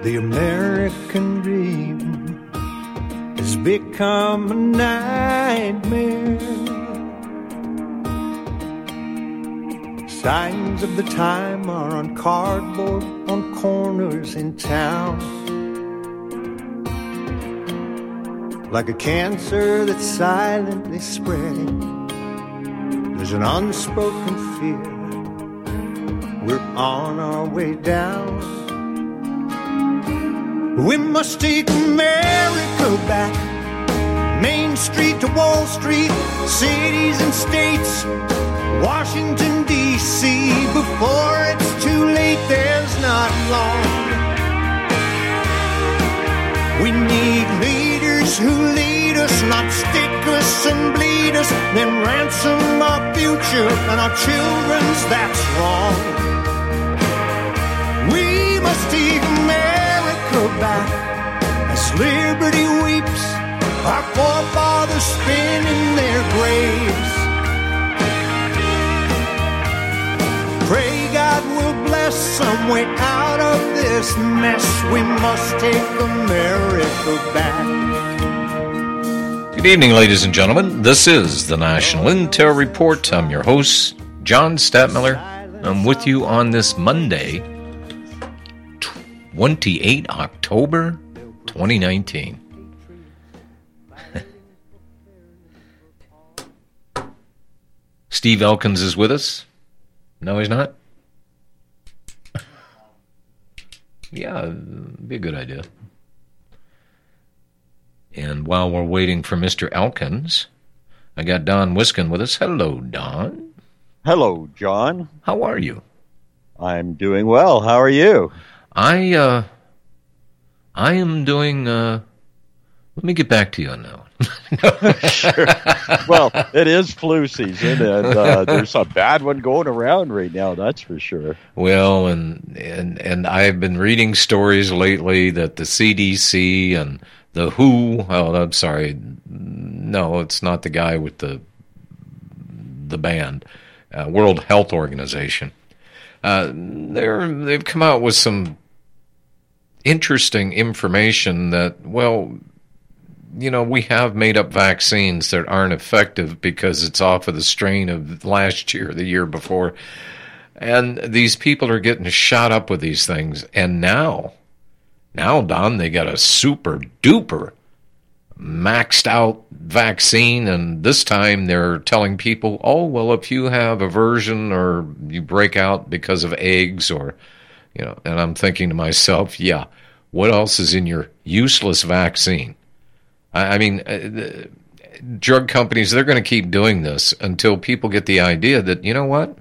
The American dream has become a nightmare. Signs of the time are on cardboard on corners in town. Like a cancer that's silently spreading, there's an unspoken fear. We're on our way down. We must take America back. Main Street to Wall Street, cities and states, Washington, D.C. Before it's too late, there's not long. We need leaders who lead us, not stick us and bleed us, then ransom our future and our children's, that's wrong. We must take America back as liberty weeps, our forefathers spin in their graves. Pray God will bless some way out of this mess. We must take America back. Good evening, ladies and gentlemen. This is the National Intel Report. I'm your host, John Stadtmiller. I'm with you on this Monday, 28 October 2019. Steve Elkins is with us. No, he's not? Yeah, be a good idea. And while we're waiting for Mr. Elkins, I got Don Wiskin with us. Hello, Don. Hello, John. How are you? I'm doing well. How are you? I am doing, let me get back to you on that one. Sure. Well, it is flu season, and there's a bad one going around right now, that's for sure. Well, and I've been reading stories lately that the CDC and the WHO, I'm sorry, no, it's not the guy with the band, World Health Organization. They've come out with some interesting information that, well, you know, we have made up vaccines that aren't effective because it's off of the strain of last year, the year before. And these people are getting shot up with these things. And now, Don, they got a super duper maxed out vaccine. And this time they're telling people, oh, well, if you have aversion or you break out because of eggs or, you know, and I'm thinking to myself, yeah, what else is in your useless vaccine? I mean, drug companies, they're going to keep doing this until people get the idea that, you know what?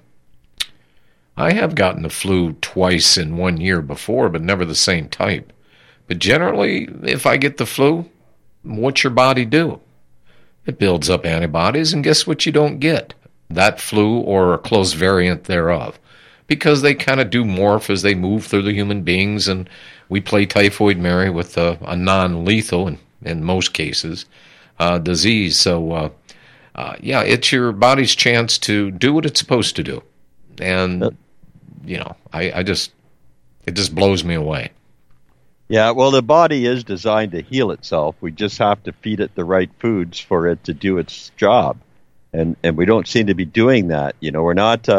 I have gotten the flu twice in 1 year before, but never the same type. But generally, if I get the flu, what's your body do? It builds up antibodies, and guess what you don't get? That flu or a close variant thereof. Because they kind of do morph as they move through the human beings, and we play Typhoid Mary with a non-lethal, and in most cases, disease. So, yeah, it's your body's chance to do what it's supposed to do. And, you know, it just blows me away. Yeah, well, the body is designed to heal itself. We just have to feed it the right foods for it to do its job. And we don't seem to be doing that. You know, we're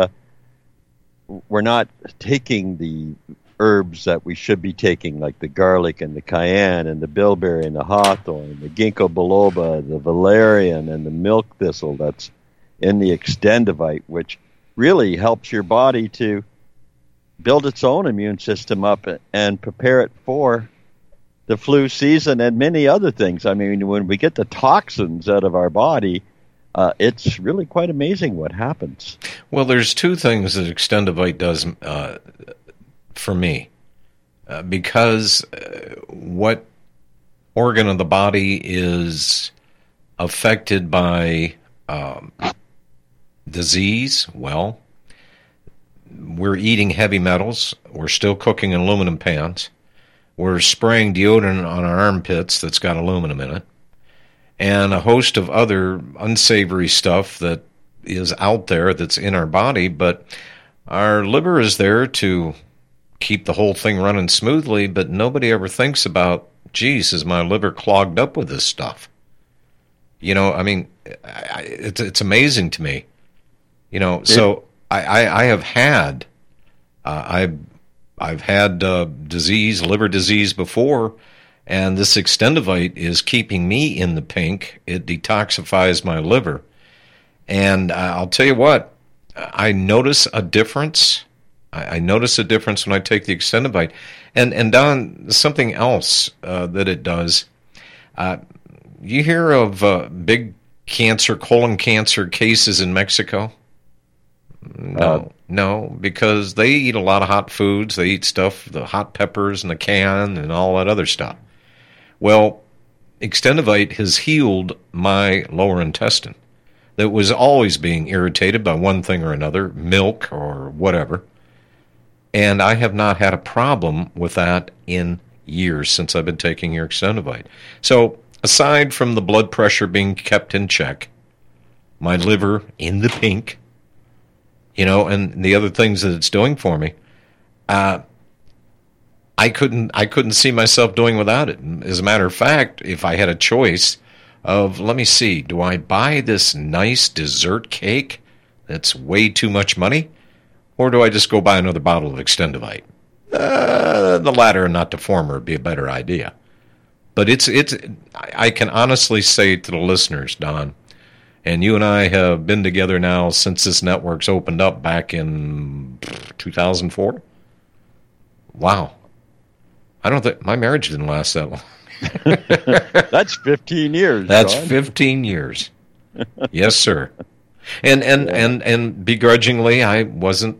not taking the herbs that we should be taking, like the garlic and the cayenne and the bilberry and the hawthorn, the ginkgo biloba, the valerian, and the milk thistle that's in the extendivite, which really helps your body to build its own immune system up and prepare it for the flu season and many other things. I mean, when we get the toxins out of our body, it's really quite amazing what happens. Well, there's two things that extendivite does for me, because what organ of the body is affected by disease? Well, we're eating heavy metals. We're still cooking in aluminum pans. We're spraying deodorant on our armpits that's got aluminum in it, and a host of other unsavory stuff that is out there that's in our body. But our liver is there to keep the whole thing running smoothly, but nobody ever thinks about, geez, is my liver clogged up with this stuff? I mean, it's amazing to me. So I have had, I've had liver disease before, and this Extendivite is keeping me in the pink. It detoxifies my liver. And I'll tell you what, I notice a difference. I notice a difference when I take the Extendivite. And Don, something else that it does, you hear of big colon cancer cases in Mexico? No, because they eat a lot of hot foods. They eat stuff, the hot peppers and the can and all that other stuff. Well, Extendivite has healed my lower intestine that was always being irritated by one thing or another, milk or whatever. And I have not had a problem with that in years since I've been taking your Extendivite. So aside from the blood pressure being kept in check, my liver in the pink, and the other things that it's doing for me, I couldn't see myself doing without it. As a matter of fact, if I had a choice of, let me see, do I buy this nice dessert cake that's way too much money, or do I just go buy another bottle of Extendivite? The latter and not the former would be a better idea. But I can honestly say to the listeners, Don, and you and I have been together now since this network's opened up back in 2004. Wow. I don't think my marriage didn't last that long. That's 15 years. That's John. 15 years. Yes, sir. And begrudgingly, I wasn't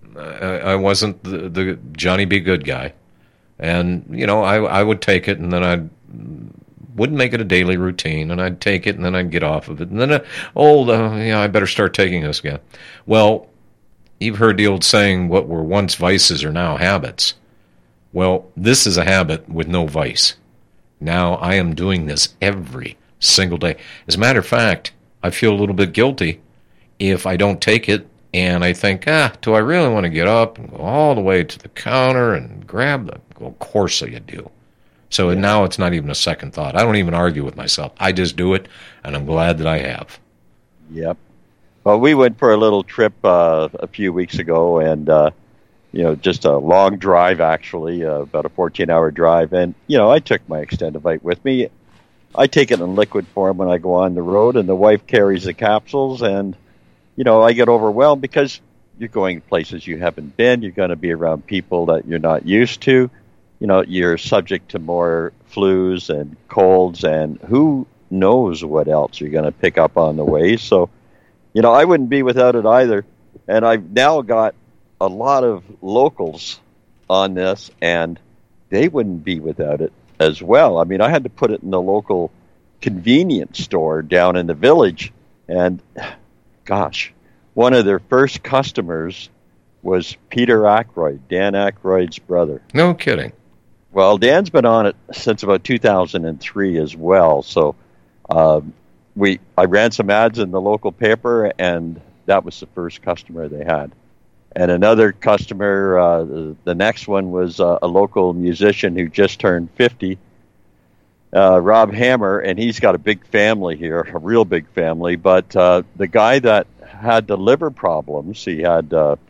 the Johnny Be Good guy. And, I would take it, and then I wouldn't make it a daily routine, and I'd take it, and then I'd get off of it. And then, I better start taking this again. Well, you've heard the old saying, what were once vices are now habits. Well, this is a habit with no vice. Now I am doing this every single day. As a matter of fact, I feel a little bit guilty if I don't take it, and I think, do I really want to get up and go all the way to the counter and grab the... Well, of course you do. So now it's not even a second thought. I don't even argue with myself. I just do it, and I'm glad that I have. Yep. Well, we went for a little trip a few weeks ago, and, just a long drive, actually, about a 14-hour drive. And, I took my Extendivite with me. I take it in liquid form when I go on the road, and the wife carries the capsules, and, I get overwhelmed because you're going places you haven't been. You're going to be around people that you're not used to. You're subject to more flus and colds, and who knows what else you're going to pick up on the way. So, I wouldn't be without it either. And I've now got a lot of locals on this, and they wouldn't be without it as well. I mean, I had to put it in the local convenience store down in the village, and gosh, one of their first customers was Peter Aykroyd, Dan Aykroyd's brother. No kidding. Well, Dan's been on it since about 2003 as well. So I ran some ads in the local paper, and that was the first customer they had. And another customer, the next one was a local musician who just turned 50, Rob Hammer, and he's got a big family here, a real big family. But the guy that had the liver problems, he had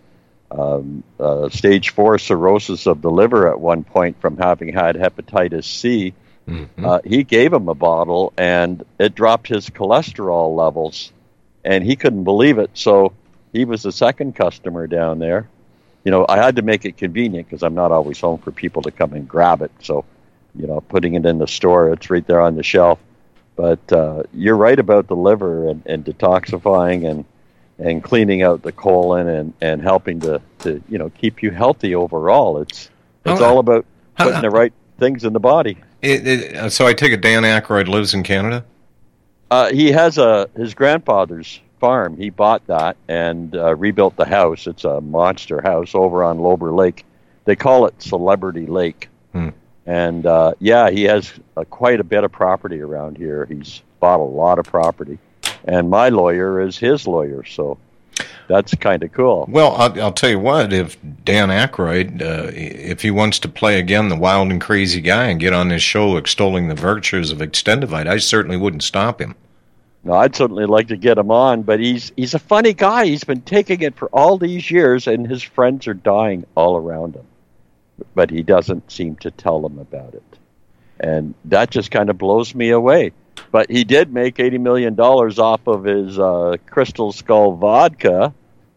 stage 4 cirrhosis of the liver at one point from having had hepatitis C. Mm-hmm. He gave him a bottle, and it dropped his cholesterol levels, and he couldn't believe it. So he was the second customer down there. I had to make it convenient because I'm not always home for people to come and grab it. So, putting it in the store, it's right there on the shelf. But you're right about the liver and detoxifying and cleaning out the colon and helping to keep you healthy overall. It's all about putting the right things in the body. So I take it Dan Aykroyd lives in Canada? He has his grandfather's farm. He bought that and rebuilt the house. It's a monster house over on Lober Lake. They call it Celebrity Lake. And he has quite a bit of property around here. He's bought a lot of property. And my lawyer is his lawyer, so that's kind of cool. Well, I'll tell you what, if Dan Aykroyd, if he wants to play again the wild and crazy guy and get on this show extolling the virtues of Extendivite, I certainly wouldn't stop him. No, I'd certainly like to get him on, but he's a funny guy. He's been taking it for all these years, and his friends are dying all around him. But he doesn't seem to tell them about it. And that just kind of blows me away. But he did make $80 million off of his Crystal Skull vodka.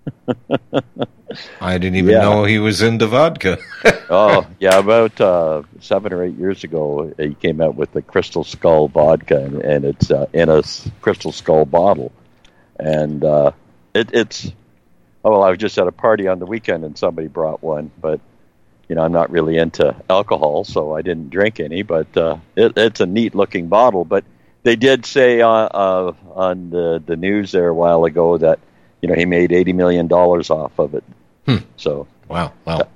I didn't even know he was into vodka. Oh, yeah, about 7 or 8 years ago, he came out with the Crystal Skull vodka, and it's in a Crystal Skull bottle. And it's... Oh, well, I was just at a party on the weekend, and somebody brought one, but, I'm not really into alcohol, so I didn't drink any, but it's a neat-looking bottle. But they did say on the news there a while ago that, he made $80 million off of it. So wow.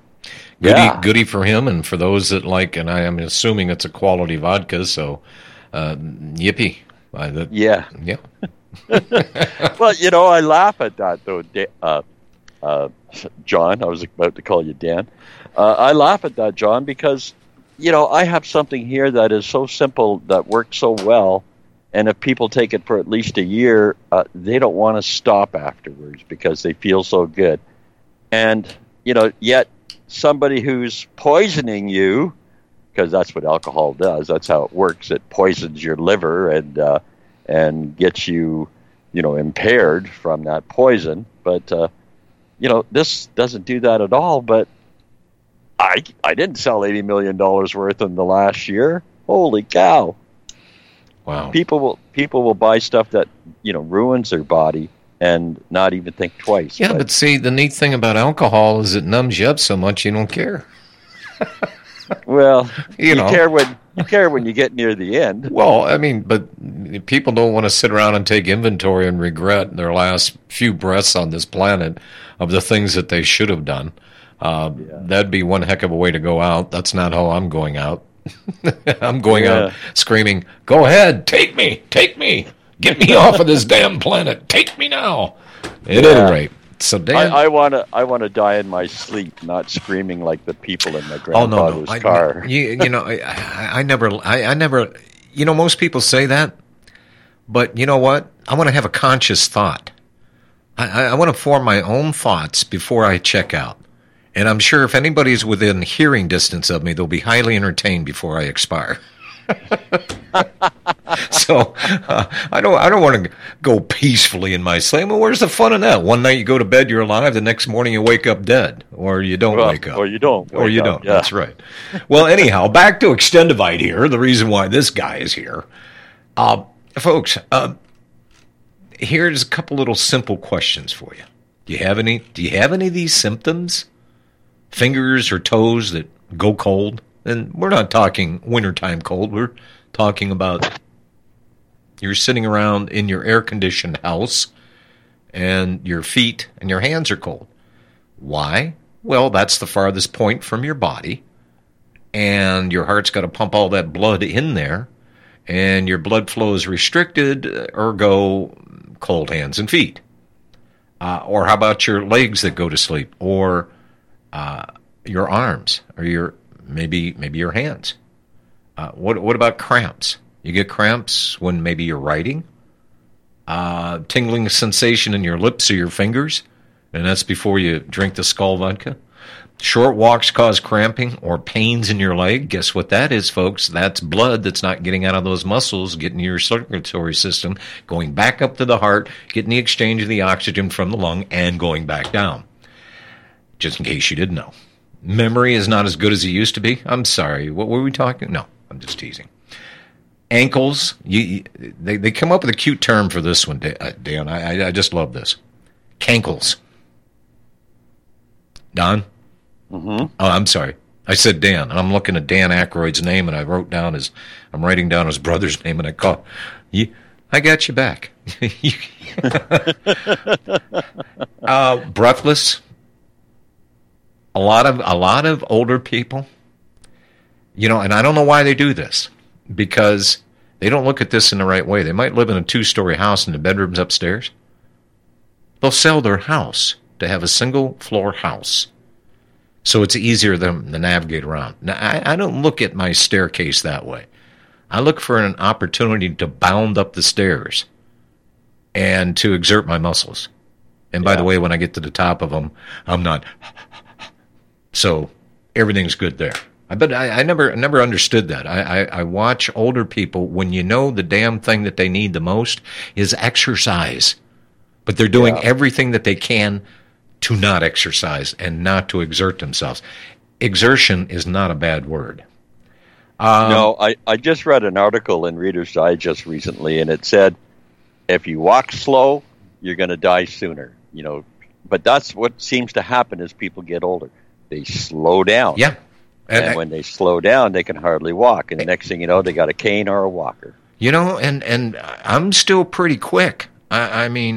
Goody for him, and for those that like, and I am assuming it's a quality vodka, so yippee. Yeah. Well, I laugh at that, though, John. I was about to call you Dan. I laugh at that, John, because, I have something here that is so simple, that works so well, and if people take it for at least a year, they don't want to stop afterwards because they feel so good. And, yet somebody who's poisoning you, because that's what alcohol does, that's how it works. It poisons your liver and gets you, impaired from that poison. But, this doesn't do that at all. But I didn't sell $80 million worth in the last year. Holy cow. Wow. People will buy stuff that, ruins their body and not even think twice. Yeah, but see, the neat thing about alcohol is it numbs you up so much you don't care. Well, you care when you get near the end. Well, I mean, but people don't want to sit around and take inventory and regret their last few breaths on this planet of the things that they should have done. That'd be one heck of a way to go out. That's not how I'm going out. I'm going out screaming, "Go ahead, take me, get me off of this damn planet, take me now." At any rate, so Dan, I want to die in my sleep, not screaming like the people in my grandfather's car. I never. Most people say that, but you know what? I want to have a conscious thought. I want to form my own thoughts before I check out. And I'm sure if anybody's within hearing distance of me, they'll be highly entertained before I expire. So I don't want to go peacefully in my sleep. Well, where's the fun in that? One night you go to bed, you're alive. The next morning you wake up dead, or you don't wake up, or you don't, Yeah. That's right. Well, anyhow, back to Extendivite here. The reason why this guy is here, folks. Here's a couple little simple questions for you. Do you have any of these symptoms? Fingers or toes that go cold? And we're not talking wintertime cold. We're talking about you're sitting around in your air-conditioned house and your feet and your hands are cold. Why? Well, that's the farthest point from your body, and your heart's got to pump all that blood in there, and your blood flow is restricted, ergo cold hands and feet. Or how about your legs that go to sleep? Or your arms, or maybe your hands. What about cramps? You get cramps when maybe you're writing. Tingling sensation in your lips or your fingers, and that's before you drink the Skull vodka. Short walks cause cramping or pains in your leg. Guess what that is, folks? That's blood that's not getting out of those muscles, getting your circulatory system, going back up to the heart, getting the exchange of the oxygen from the lung, and going back down. Just in case you didn't know. Memory is not as good as it used to be. I'm sorry. What were we talking? No, I'm just teasing. Ankles. They come up with a cute term for this one, Dan. I just love this. Cankles. Don? Mm-hmm. Oh, I'm sorry. I said Dan. I'm looking at Dan Aykroyd's name, and I'm writing down his brother's name, and I got you back. Breathless. A lot of older people, and I don't know why they do this, because they don't look at this in the right way. They might live in a 2-story house and the bedroom's upstairs. They'll sell their house to have a single floor house, so it's easier than to navigate around. Now, I don't look at my staircase that way. I look for an opportunity to bound up the stairs and to exert my muscles. And by the way, when I get to the top of them, I'm not. So everything's good there. But I never understood that. I watch older people when you know the damn thing that they need the most is exercise. But they're doing everything that they can to not exercise and not to exert themselves. Exertion is not a bad word. No, I just read an article in Reader's Digest recently, and it said, if you walk slow, you're going to die sooner. You know, but that's what seems to happen as people get older. They slow down. Yeah. And when they slow down, they can hardly walk. And the next thing you know, they got a cane or a walker. You know, and I'm still pretty quick. I mean,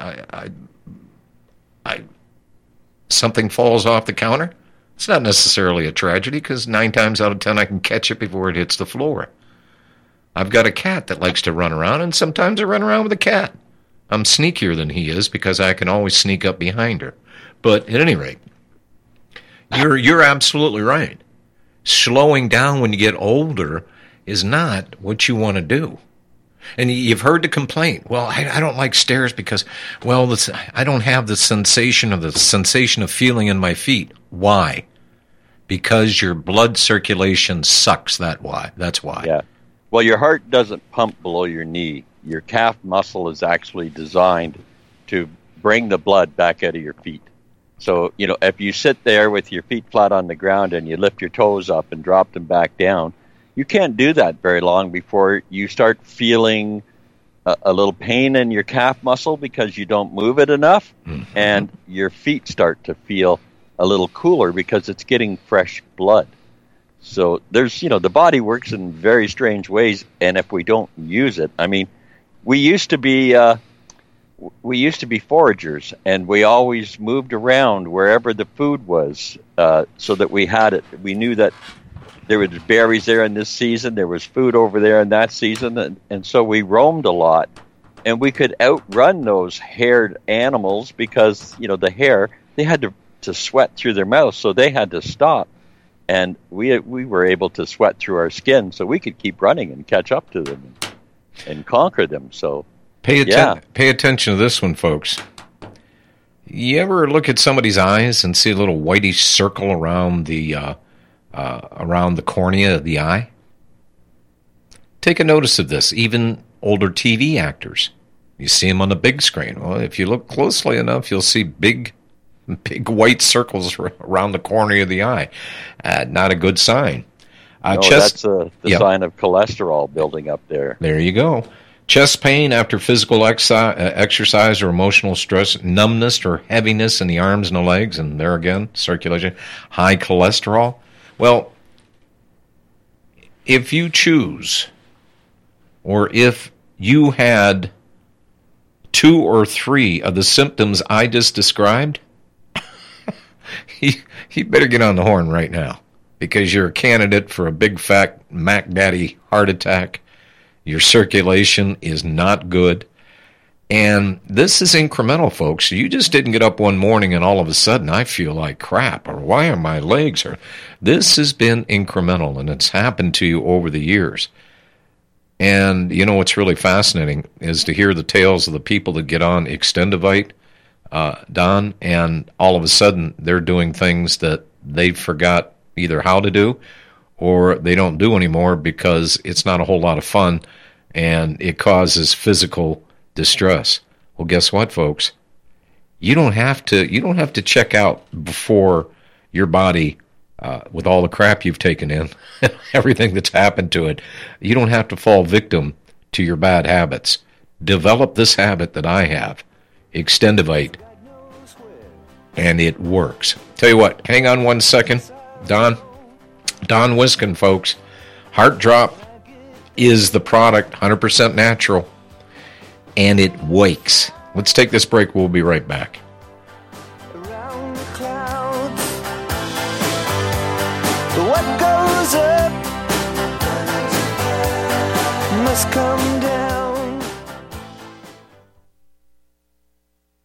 something falls off the counter. It's not necessarily a tragedy because 9 times out of 10 I can catch it before it hits the floor. I've got a cat that likes to run around, and sometimes I run around with a cat. I'm sneakier than he is because I can always sneak up behind her. But at any rate, you're absolutely right. Slowing down when you get older is not what you want to do. And you've heard the complaint. Well, I don't like stairs because, well, I don't have the sensation of feeling in my feet. Why? Because your blood circulation sucks. That's why. Yeah. Well, your heart doesn't pump below your knee. Your calf muscle is actually designed to bring the blood back out of your feet. So, you know, if you sit there with your feet flat on the ground and you lift your toes up and drop them back down, you can't do that very long before you start feeling a little pain in your calf muscle because you don't move it enough, and your feet start to feel a little cooler because it's getting fresh blood. So there's, the body works in very strange ways, and if we don't use it, I mean, we used to be foragers, and we always moved around wherever the food was, so that we had it. We knew that there was berries there in this season, there was food over there in that season, and so we roamed a lot, and we could outrun those haired animals because, the hare, they had to sweat through their mouth, so they had to stop. And we were able to sweat through our skin, so we could keep running and catch up to them and conquer them. So pay attention to this one, folks. You ever look at somebody's eyes and see a little whitish circle around the cornea of the eye? Take a notice of this. Even older TV actors, you see them on the big screen. Well, if you look closely enough, you'll see big white circles around the cornea of the eye. Not a good sign. That's the sign of cholesterol building up there. There you go. Chest pain after physical exercise or emotional stress, numbness or heaviness in the arms and the legs, and there again, circulation, high cholesterol. Well, if you choose, or if you had 2 or 3 of the symptoms I just described, you better get on the horn right now, because you're a candidate for a big fat Mac Daddy heart attack. Your circulation is not good. And this is incremental, folks. You just didn't get up one morning and all of a sudden I feel like crap, or why are my legs hurt? This has been incremental, and it's happened to you over the years. And what's really fascinating is to hear the tales of the people that get on Extendivite, Don, and all of a sudden they're doing things that they forgot either how to do or they don't do anymore because it's not a whole lot of fun and it causes physical distress. Well, guess what, folks? You don't have to check out before your body, with all the crap you've taken in, everything that's happened to it. You don't have to fall victim to your bad habits. Develop this habit that I have, Extendivite, and it works. Tell you what, hang on one second. Don Wiskin, folks. Heart Drop is the product, 100% natural, and it wakes. Let's take this break. We'll be right back. Around the clouds, what goes up must come down.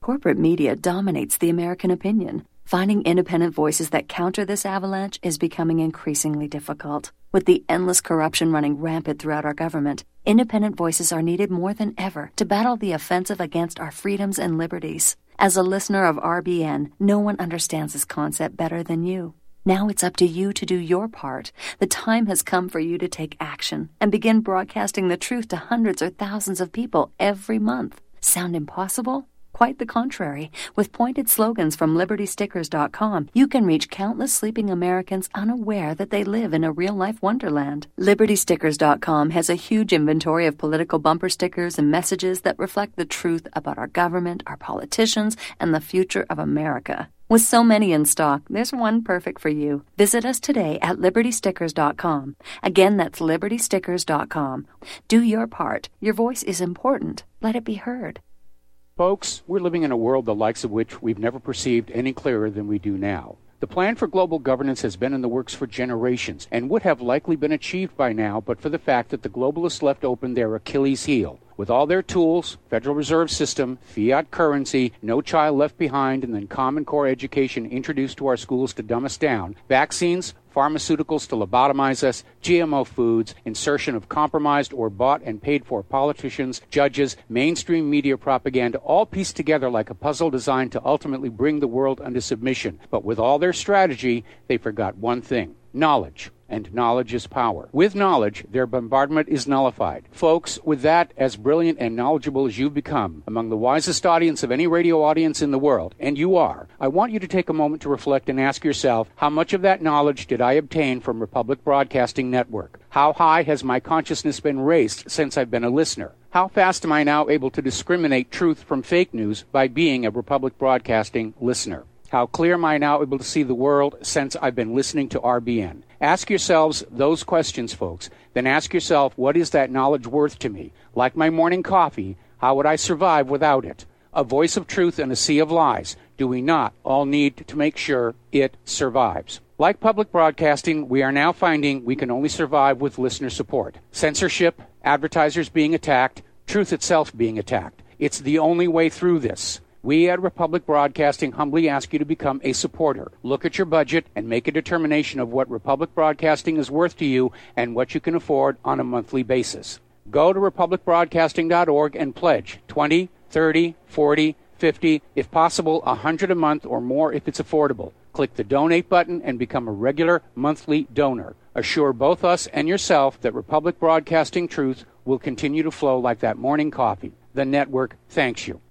Corporate media dominates the American opinion. Finding independent voices that counter this avalanche is becoming increasingly difficult. With the endless corruption running rampant throughout our government, independent voices are needed more than ever to battle the offensive against our freedoms and liberties. As a listener of RBN, no one understands this concept better than you. Now it's up to you to do your part. The time has come for you to take action and begin broadcasting the truth to hundreds or thousands of people every month. Sound impossible? Quite the contrary. With pointed slogans from LibertyStickers.com, you can reach countless sleeping Americans unaware that they live in a real-life wonderland. LibertyStickers.com has a huge inventory of political bumper stickers and messages that reflect the truth about our government, our politicians, and the future of America. With so many in stock, there's one perfect for you. Visit us today at LibertyStickers.com. Again, that's LibertyStickers.com. Do your part. Your voice is important. Let it be heard. Folks, we're living in a world the likes of which we've never perceived any clearer than we do now. The plan for global governance has been in the works for generations and would have likely been achieved by now but for the fact that the globalists left open their Achilles heel. With all their tools, Federal Reserve System, fiat currency, no child left behind, and then Common Core education introduced to our schools to dumb us down, vaccines, pharmaceuticals to lobotomize us, GMO foods, insertion of compromised or bought and paid for politicians, judges, mainstream media propaganda, all pieced together like a puzzle designed to ultimately bring the world under submission. But with all their strategy, they forgot one thing: knowledge. And knowledge is power. With knowledge, their bombardment is nullified. Folks, with that, as brilliant and knowledgeable as you've become, among the wisest audience of any radio audience in the world, and you are, I want you to take a moment to reflect and ask yourself, how much of that knowledge did I obtain from Republic Broadcasting Network? How high has my consciousness been raised since I've been a listener? How fast am I now able to discriminate truth from fake news by being a Republic Broadcasting listener? How clear am I now able to see the world since I've been listening to RBN? Ask yourselves those questions, folks. Then ask yourself, what is that knowledge worth to me? Like my morning coffee, how would I survive without it? A voice of truth in a sea of lies. Do we not all need to make sure it survives? Like public broadcasting, we are now finding we can only survive with listener support. Censorship, advertisers being attacked, truth itself being attacked. It's the only way through this. We at Republic Broadcasting humbly ask you to become a supporter. Look at your budget and make a determination of what Republic Broadcasting is worth to you and what you can afford on a monthly basis. Go to republicbroadcasting.org and pledge $20, $30, $40, $50, if possible, $100 a month or more if it's affordable. Click the donate button and become a regular monthly donor. Assure both us and yourself that Republic Broadcasting truth will continue to flow like that morning coffee. The network thanks you.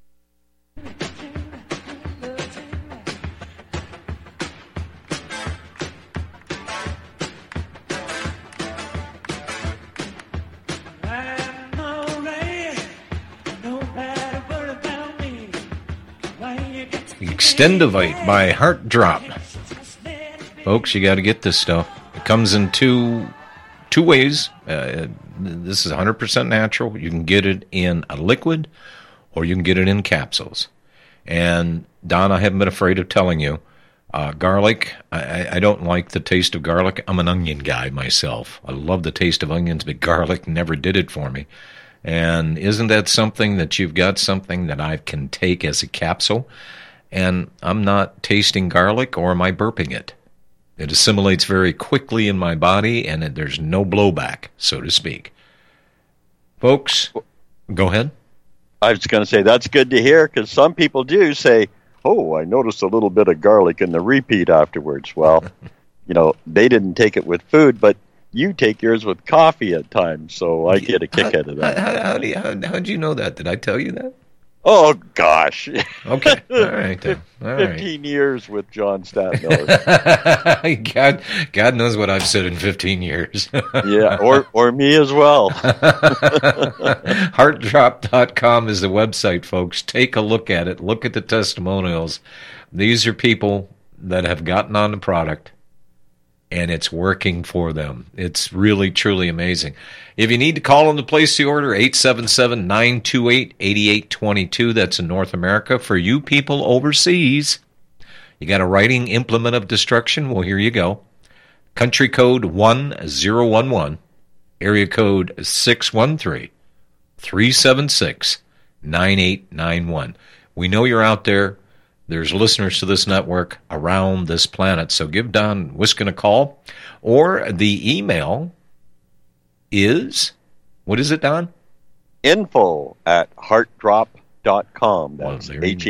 Extendivite by Heart Drop. Folks, you got to get this stuff. It comes in two ways. This is 100% natural. You can get it in a liquid or you can get it in capsules. And, Don, I haven't been afraid of telling you, garlic, I don't like the taste of garlic. I'm an onion guy myself. I love the taste of onions, but garlic never did it for me. And isn't that something that you've got something that I can take as a capsule? And I'm not tasting garlic or am I burping it? It assimilates very quickly in my body and there's no blowback, so to speak. Folks, go ahead. I was going to say that's good to hear because some people do say, oh, I noticed a little bit of garlic in the repeat afterwards. Well, they didn't take it with food, but you take yours with coffee at times, so I get a kick out of that. How'd you know that? Did I tell you that? Oh, gosh. Okay. All right. 15 years with John Statmiller. God knows what I've said in 15 years. Yeah, or me as well. Heartdrop.com is the website, folks. Take a look at it. Look at the testimonials. These are people that have gotten on the product, and it's working for them. It's really, truly amazing. If you need to call them to place the order, 877-928-8822. That's in North America. For you people overseas, you got a writing implement of destruction. Well, here you go. Country code 1011, area code 613-376-9891. We know you're out there. There's listeners to this network around this planet. So give Don Wiskin a call. Or the email is, what is it, Don? info@heartdrop.com. That's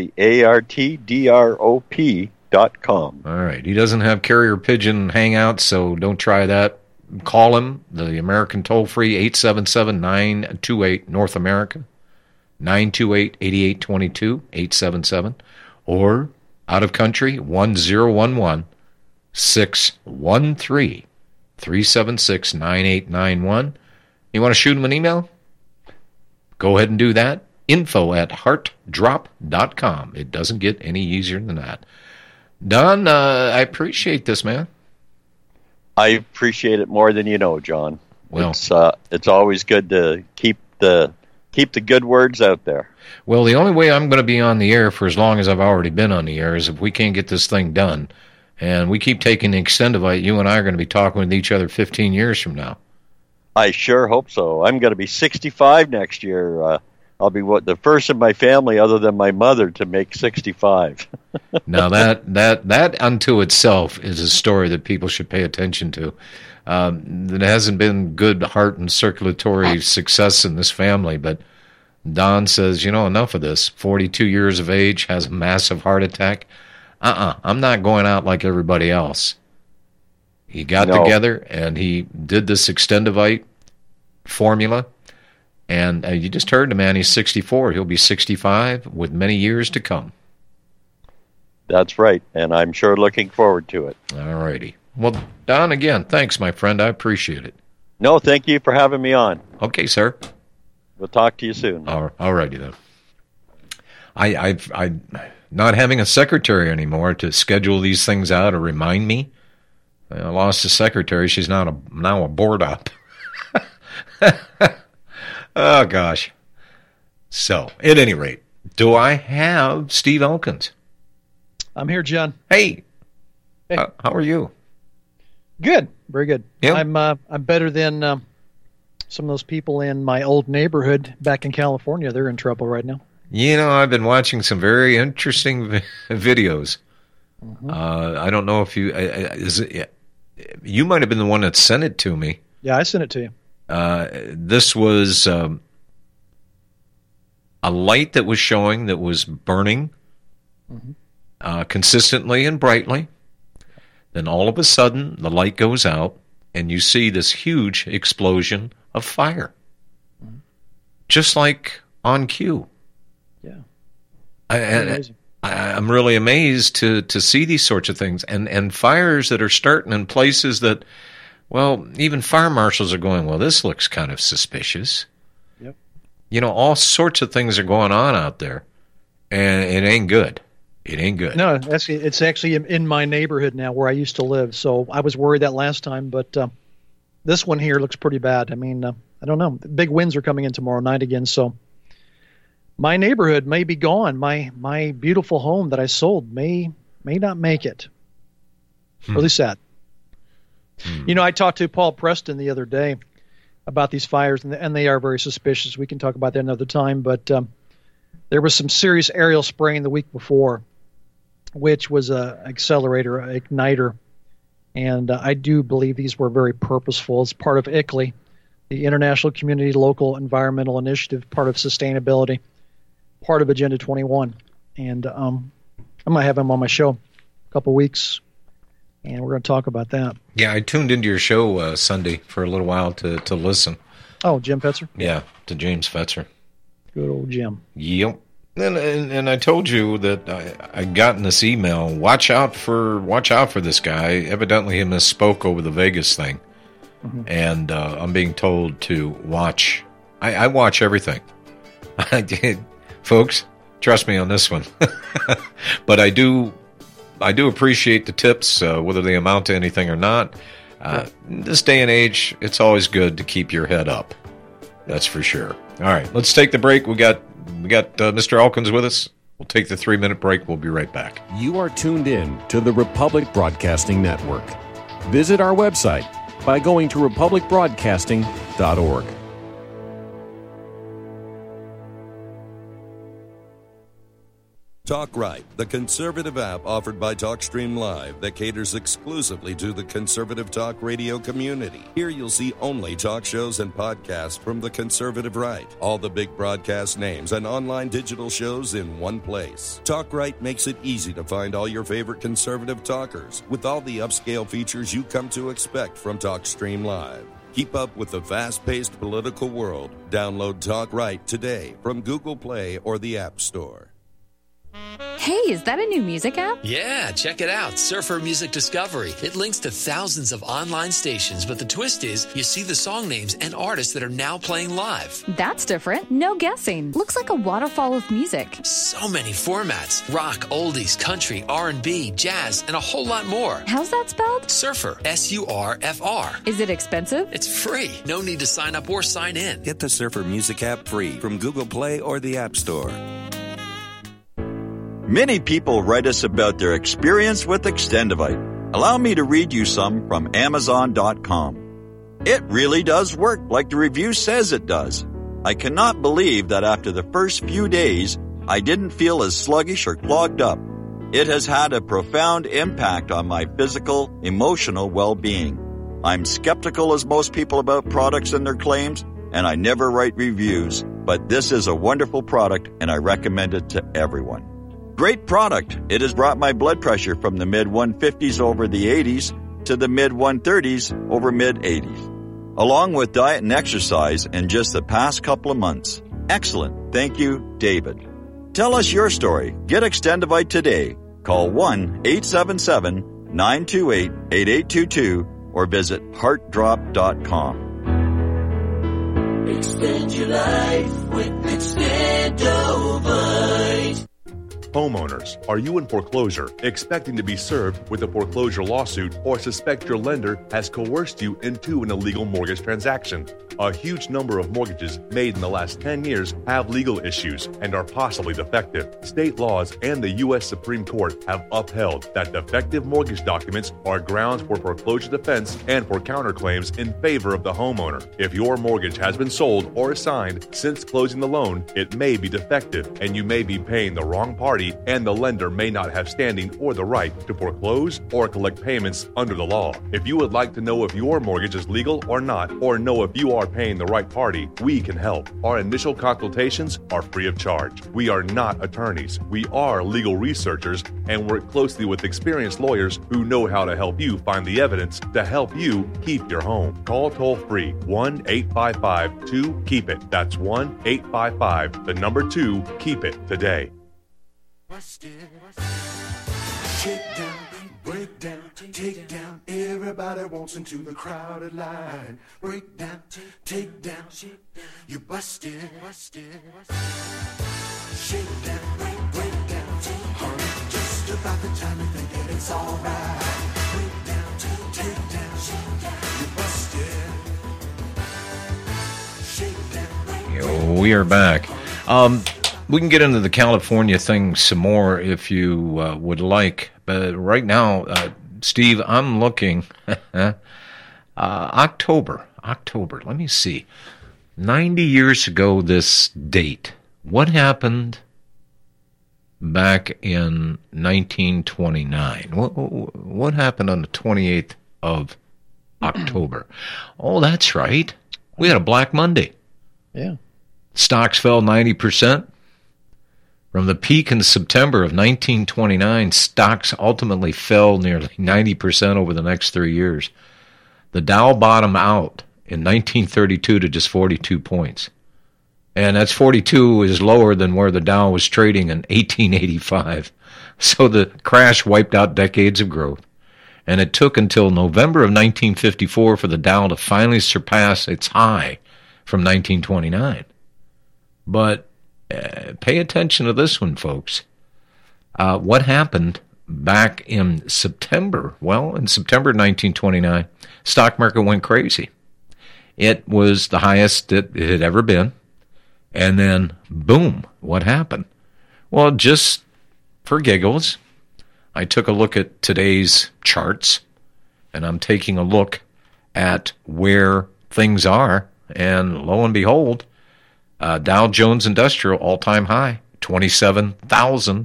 HEARTDROP.com. All right. He doesn't have carrier pigeon hangouts, so don't try that. Call him, the American toll-free 877-928 North America, 928-8822, 877, or out of country, 1011-613-376-9891. You want to shoot him an email? Go ahead and do that. info@heartdrop.com. It doesn't get any easier than that. Don, I appreciate this, man. I appreciate it more than you know, John. Well, it's always good to keep the good words out there. Well, the only way I'm going to be on the air for as long as I've already been on the air is if we can't get this thing done. And we keep taking the Extendivite. You and I are going to be talking with each other 15 years from now. I sure hope so. I'm going to be 65 next year. I'll be the first in my family, other than my mother, to make 65. Now that unto itself is a story that people should pay attention to. There hasn't been good heart and circulatory success in this family, but Don says, enough of this. 42 years of age, has a massive heart attack. I'm not going out like everybody else. He got together and he did this Extendivite formula. And you just heard the man, he's 64. He'll be 65 with many years to come. That's right, and I'm sure looking forward to it. All righty. Well, Don, again, thanks, my friend. I appreciate it. No, thank you for having me on. Okay, sir. We'll talk to you soon. All righty, then. I'm not having a secretary anymore to schedule these things out or remind me. I lost a secretary. She's now a board op. Oh, gosh. So, at any rate, do I have Steve Elkins? I'm here, John. Hey. How are you? Good. Very good. Yeah. I'm better than some of those people in my old neighborhood back in California. They're in trouble right now. I've been watching some very interesting videos. Mm-hmm. I don't know if you might have been the one that sent it to me. Yeah, I sent it to you. This was a light that was showing that was burning consistently and brightly. Then all of a sudden, the light goes out, and you see this huge explosion of fire. Mm-hmm. Just like on cue. Yeah. I'm really amazed to see these sorts of things. And fires that are starting in places that, well, even fire marshals are going, well, this looks kind of suspicious. Yep. All sorts of things are going on out there, and it ain't good. It ain't good. No, it's actually in my neighborhood now where I used to live, so I was worried that last time, but this one here looks pretty bad. I mean, I don't know. Big winds are coming in tomorrow night again, so my neighborhood may be gone. My beautiful home that I sold may not make it. Really sad. I talked to Paul Preston the other day about these fires, and they are very suspicious. We can talk about that another time, but there was some serious aerial spraying the week before, which was an accelerator, an igniter, and I do believe these were very purposeful. It's part of ICLEI, the International Community Local Environmental Initiative, part of sustainability, part of Agenda 21, and I might have him on my show in a couple weeks, and we're going to talk about that. Yeah, I tuned into your show Sunday for a little while to listen. Oh, Jim Fetzer? Yeah, to James Fetzer. Good old Jim. Yep. And I told you that I got in this email. Watch out for this guy. Evidently, he misspoke over the Vegas thing, and I'm being told to watch. I watch everything. I did, folks. Trust me on this one. But I do appreciate the tips, whether they amount to anything or not. In this day and age, it's always good to keep your head up. That's for sure. All right, let's take the break. We got Mr. Elkins with us. We'll take the 3-minute break. We'll be right back. You are tuned in to the Republic Broadcasting Network. Visit our website by going to republicbroadcasting.org. Talk Right, the conservative app offered by TalkStream Live that caters exclusively to the conservative talk radio community. Here you'll see only talk shows and podcasts from the conservative right. All the big broadcast names and online digital shows in one place. Talk Right makes it easy to find all your favorite conservative talkers with all the upscale features you come to expect from TalkStream Live. Keep up with the fast-paced political world. Download Talk Right today from Google Play or the App Store. Hey, is that a new music app? Yeah, check it out. Surfer Music Discovery. It links to thousands of online stations, but the twist is you see the song names and artists that are now playing live. That's different. No guessing. Looks like a waterfall of music. So many formats. Rock, oldies, country, R&B, jazz, and a whole lot more. How's that spelled? Surfer. S-U-R-F-R. Is it expensive? It's free. No need to sign up or sign in. Get the Surfer Music app free from Google Play or the App Store. Many people write us about their experience with Extendivite. Allow me to read you some from Amazon.com. It really does work like the review says it does. I cannot believe that after the first few days, I didn't feel as sluggish or clogged up. It has had a profound impact on my physical, emotional well-being. I'm skeptical as most people about products and their claims, and I never write reviews, but this is a wonderful product and I recommend it to everyone. Great product. It has brought my blood pressure from the mid-150s over the 80s to the mid-130s over mid-80s, along with diet and exercise in just the past couple of months. Excellent. Thank you, David. Tell us your story. Get Extendivite today. Call 1-877-928-8822 or visit heartdrop.com. Extend your life with Extendivite. Homeowners, are you in foreclosure, expecting to be served with a foreclosure lawsuit, or suspect your lender has coerced you into an illegal mortgage transaction? A huge number of mortgages made in the last 10 years have legal issues and are possibly defective. State laws and the U.S. Supreme Court have upheld that defective mortgage documents are grounds for foreclosure defense and for counterclaims in favor of the homeowner. If your mortgage has been sold or assigned since closing the loan, it may be defective and you may be paying the wrong party, and the lender may not have standing or the right to foreclose or collect payments under the law. If you would like to know if your mortgage is legal or not, or know if you are paying the right party, we can help. Our initial consultations are free of charge. We are not attorneys. We are legal researchers and work closely with experienced lawyers who know how to help you find the evidence to help you keep your home. Call toll-free 1-855-2-KEEP-IT. That's 1-855-2-KEEP-IT today. Shake down, break down, take down. Everybody wants into the crowded line. Break down, take down. You busted. Shake down, break down. Honey, just about the time you think that it's alright. Break down, take down. You busted. Shake down, We are back. We can get into the California thing some more if you would like, but right now, Steve, I'm looking October. Let me see. 90 years ago this date. What happened back in 1929? What happened on the 28th of October? Oh, that's right. We had a Black Monday. Yeah. Stocks fell 90%. From the peak in September of 1929, stocks ultimately fell nearly 90% over the next 3 years. The Dow bottomed out in 1932 to just 42 points. And that's 42 is lower than where the Dow was trading in 1885. So the crash wiped out decades of growth. And it took until November of 1954 for the Dow to finally surpass its high from 1929. But pay attention to this one, folks. What happened back in September? Well, in September 1929, stock market went crazy. It was the highest it had ever been. And then, boom, what happened? Well, just for giggles, I took a look at today's charts, and I'm taking a look at where things are, and lo and behold, Dow Jones Industrial all-time high, 27,000.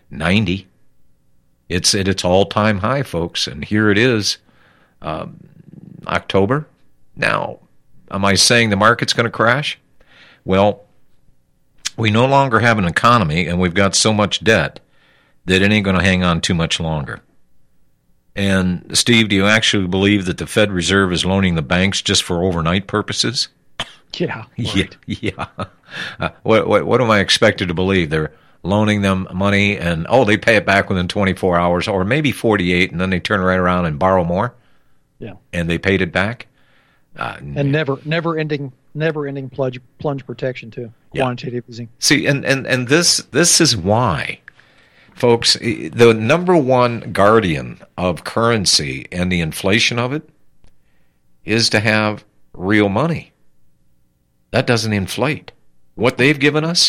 90. It's at its all-time high, folks, and here it is, October. Now, am I saying the market's going to crash? Well, we no longer have an economy, and we've got so much debt that it ain't going to hang on too much longer. And, Steve, do you actually believe that the Fed Reserve is loaning the banks just for overnight purposes? Yeah. Right. Yeah. What am I expected to believe? They're loaning them money, and, they pay it back within 24 hours, or maybe 48, and then they turn right around and borrow more? Yeah. And they paid it back? And never ending plunge protection, too. Quantitative easing. See, and this is why, folks, the number one guardian of currency and the inflation of it is to have real money. That doesn't inflate. What they've given us,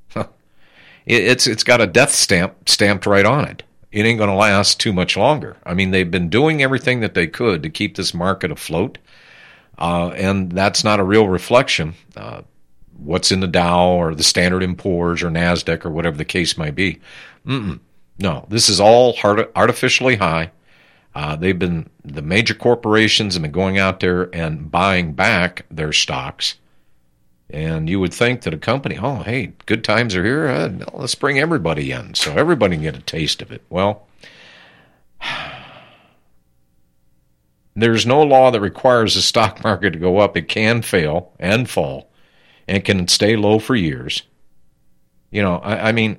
it's got a death stamp stamped right on it. It ain't going to last too much longer. I mean, they've been doing everything that they could to keep this market afloat, and that's not a real reflection. What's in the Dow or the Standard & Poor's or NASDAQ or whatever the case might be. No, this is all artificially high. The major corporations have been going out there and buying back their stocks. And you would think that a company, hey, good times are here, let's bring everybody in so everybody can get a taste of it. Well, there's no law that requires the stock market to go up. It can fail and fall, and it can stay low for years. I mean,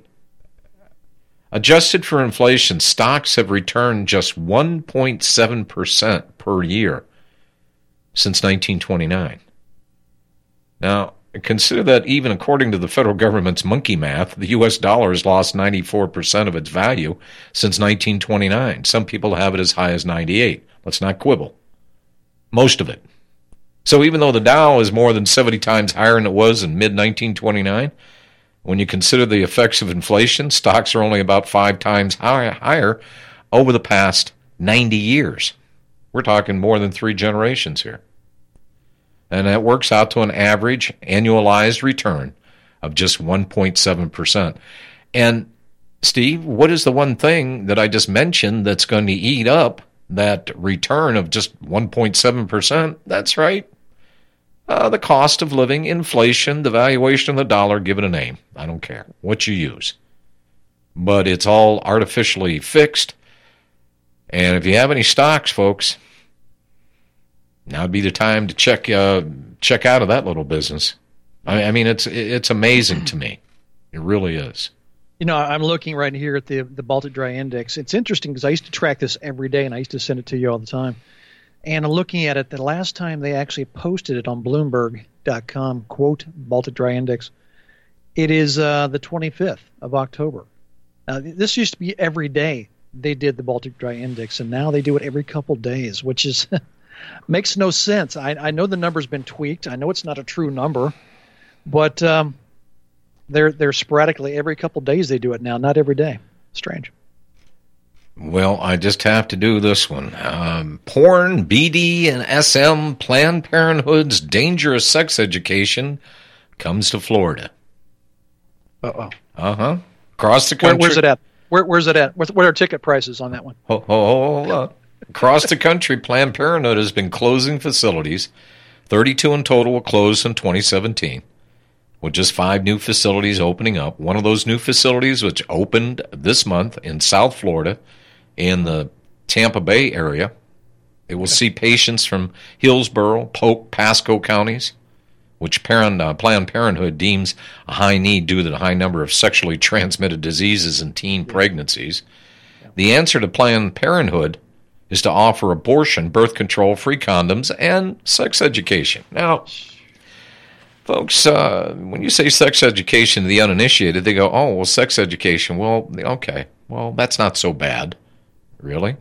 adjusted for inflation, stocks have returned just 1.7% per year since 1929. Now, consider that even according to the federal government's monkey math, the U.S. dollar has lost 94% of its value since 1929. Some people have it as high as 98. Let's not quibble. Most of it. So even though the Dow is more than 70 times higher than it was in mid-1929, when you consider the effects of inflation, stocks are only about 5 times higher over the past 90 years. We're talking more than 3 generations here. And that works out to an average annualized return of just 1.7%. And, Steve, what is the one thing that I just mentioned that's going to eat up that return of just 1.7%? That's right. The cost of living, inflation, the valuation of the dollar, give it a name. I don't care what you use. But it's all artificially fixed. And if you have any stocks, folks, now would be the time to check out of that little business. I mean, it's amazing to me. It really is. I'm looking right here at the Baltic Dry Index. It's interesting because I used to track this every day, and I used to send it to you all the time. And I'm looking at it, the last time they actually posted it on Bloomberg.com, quote, Baltic Dry Index, it is the 25th of October. This used to be every day they did the Baltic Dry Index, and now they do it every couple days, which is makes no sense. I know the number's been tweaked. I know it's not a true number, but they're sporadically every couple days they do it now, not every day. Strange. Well, I just have to do this one. Porn, BD, and SM, Planned Parenthood's dangerous sex education comes to Florida. Uh-oh. Uh-huh. Across the country. Where's it at? Where's it at? What are ticket prices on that one? Hold on. Across the country, Planned Parenthood has been closing facilities. 32 in total will close in 2017, with just 5 new facilities opening up. One of those new facilities, which opened this month in South Florida, in the Tampa Bay area, it will see patients from Hillsborough, Polk, Pasco counties, which Planned Parenthood deems a high need due to the high number of sexually transmitted diseases in teen pregnancies. The answer to Planned Parenthood is to offer abortion, birth control, free condoms, and sex education. Now, folks, when you say sex education to the uninitiated, they go, oh, well, sex education. Well, okay. Well, that's not so bad. Really?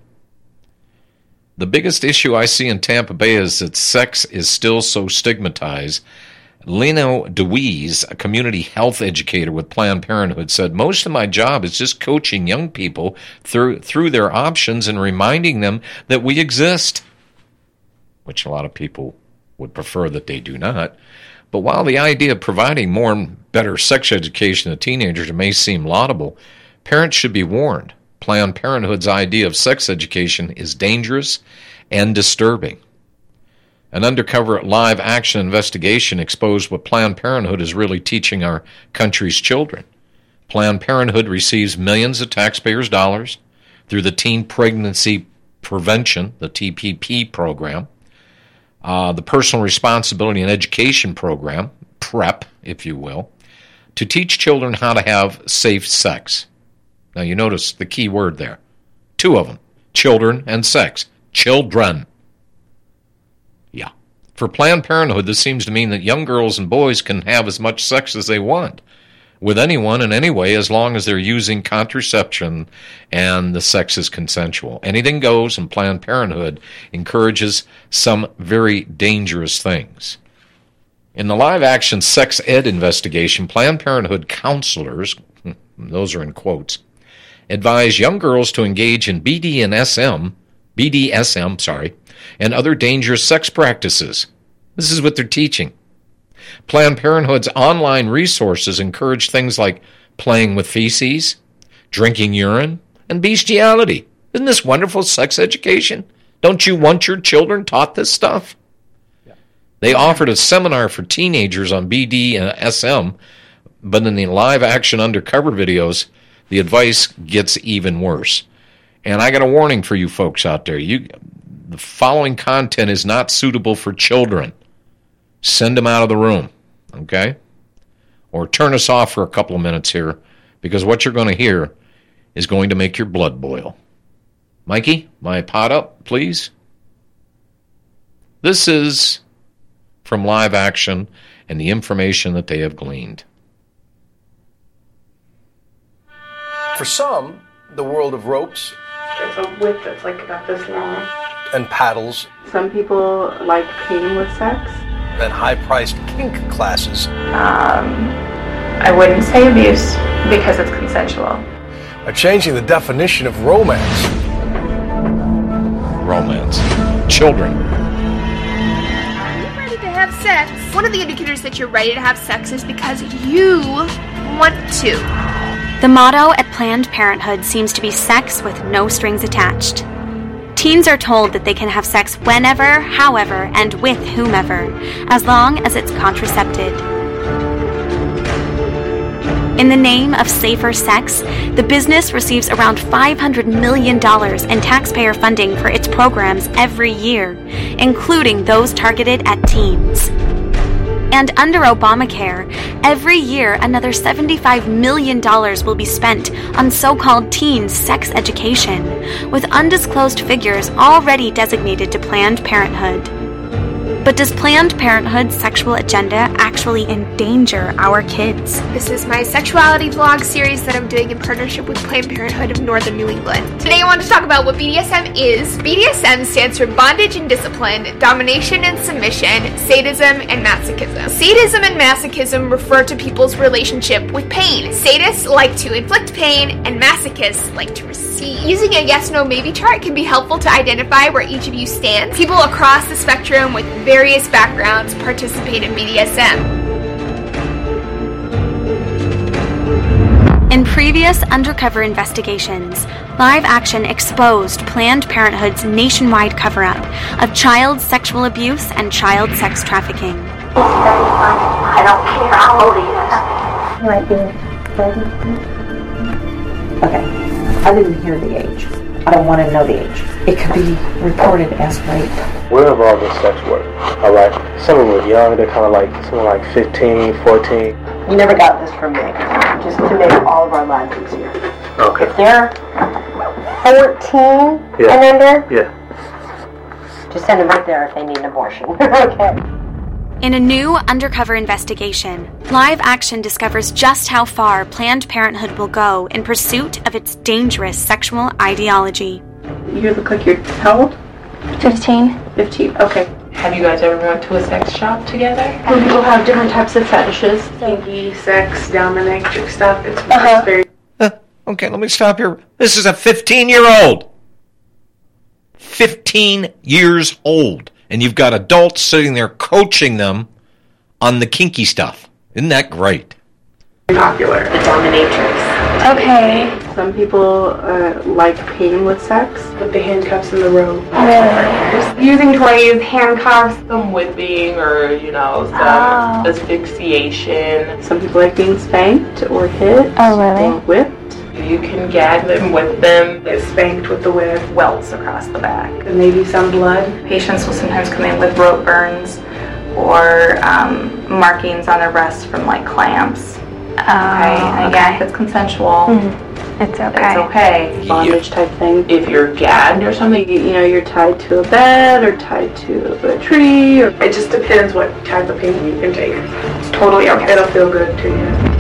The biggest issue I see in Tampa Bay is that sex is still so stigmatized. Lino DeWeese, a community health educator with Planned Parenthood, said, most of my job is just coaching young people through their options and reminding them that we exist, which a lot of people would prefer that they do not. But while the idea of providing more and better sex education to teenagers may seem laudable, Parents should be warned. Planned Parenthood's idea of sex education is dangerous and disturbing. An undercover live-action investigation exposed what Planned Parenthood is really teaching our country's children. Planned Parenthood receives millions of taxpayers' dollars through the Teen Pregnancy Prevention, the TPP program, the Personal Responsibility and Education Program, PrEP, if you will, to teach children how to have safe sex. Now, you notice the key word there. Two of them, children and sex. Children. Yeah. For Planned Parenthood, this seems to mean that young girls and boys can have as much sex as they want with anyone in any way as long as they're using contraception and the sex is consensual. Anything goes, and Planned Parenthood encourages some very dangerous things. In the live-action sex ed investigation, Planned Parenthood counselors, those are in quotes, advise young girls to engage in BDSM, and other dangerous sex practices. This is what they're teaching. Planned Parenthood's online resources encourage things like playing with feces, drinking urine, and bestiality. Isn't this wonderful sex education? Don't you want your children taught this stuff? Yeah. They offered a seminar for teenagers on BDSM, but in the live-action undercover videos, the advice gets even worse. And I got a warning for you folks out there. The following content is not suitable for children. Send them out of the room, okay? Or turn us off for a couple of minutes here, because what you're going to hear is going to make your blood boil. Mikey, my pot up, please. This is from live action and the information that they have gleaned. For some, the world of ropes. There's a whip that's like about this long. And paddles. Some people like pain with sex. And high-priced kink classes. I wouldn't say abuse because it's consensual. Are changing the definition of romance. Romance. Children. Are you ready to have sex? One of the indicators that you're ready to have sex is because you want to. The motto at Planned Parenthood seems to be sex with no strings attached. Teens are told that they can have sex whenever, however, and with whomever, as long as it's contracepted. In the name of safer sex, the business receives around $500 million in taxpayer funding for its programs every year, including those targeted at teens. And under Obamacare, every year another $75 million will be spent on so-called teen sex education, with undisclosed figures already designated to Planned Parenthood. But does Planned Parenthood's sexual agenda actually endanger our kids? This is my sexuality vlog series that I'm doing in partnership with Planned Parenthood of Northern New England. Today I want to talk about what BDSM is. BDSM stands for bondage and discipline, domination and submission, sadism and masochism. Sadism and masochism refer to people's relationship with pain. Sadists like to inflict pain and masochists like to receive. Using a yes-no-maybe chart can be helpful to identify where each of you stands. People across the spectrum with various backgrounds participate in BDSM. In previous undercover investigations, Live Action exposed Planned Parenthood's nationwide cover-up of child sexual abuse and child sex trafficking. I don't care how old he is. He might be 30. Okay, I didn't hear the age. I don't want to know the age. It could be reported as rape. We're involved in sex work, all right? Some of them are young, they're kind of like, someone like 15, 14. You never got this from me, just to make all of our lives easier. Okay. If they're 14 and under, just send them right there if they need an abortion. Okay. In a new undercover investigation, Live Action discovers just how far Planned Parenthood will go in pursuit of its dangerous sexual ideology. You look like you're how old? 15. 15, okay. Have you guys ever went to a sex shop together? Where people have different types of fetishes. Kinky, sex, dominatrix stuff. It's very... Okay, let me stop here. This is a 15-year-old. 15 years old. And you've got adults sitting there coaching them on the kinky stuff. Isn't that great? Popular. The dominatrix. Okay. So Some people like pain with sex, with the handcuffs in the room. Just using toys, handcuffs. Some whipping or, some asphyxiation. Some people like being spanked or hit. Oh, really? Or whipped. You can gag them, whip them, get spanked with the whip, welts across the back. And maybe some blood. Patients will sometimes come in with rope burns or markings on their breasts from clamps. And again, if it's consensual, it's okay. It's okay. Bondage type thing. If you're gagged or something, you're tied to a bed or tied to a tree. Or it just depends what type of pain you can take. It's totally okay. It'll feel good to you.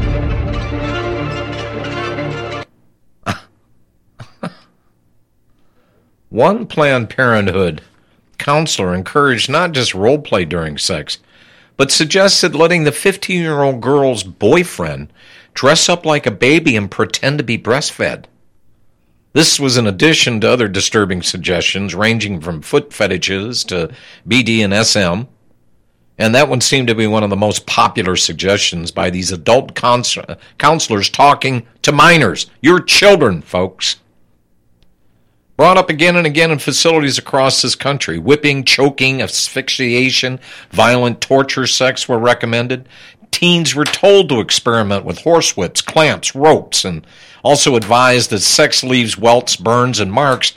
One Planned Parenthood counselor encouraged not just role play during sex, but suggested letting the 15-year-old girl's boyfriend dress up like a baby and pretend to be breastfed. This was in addition to other disturbing suggestions ranging from foot fetishes to BD and SM, and that one seemed to be one of the most popular suggestions by these adult counselors talking to minors. Your children, folks. Brought up again and again in facilities across this country. Whipping, choking, asphyxiation, violent torture sex were recommended. Teens were told to experiment with horsewhips, clamps, ropes, and also advised that sex leaves welts, burns, and marks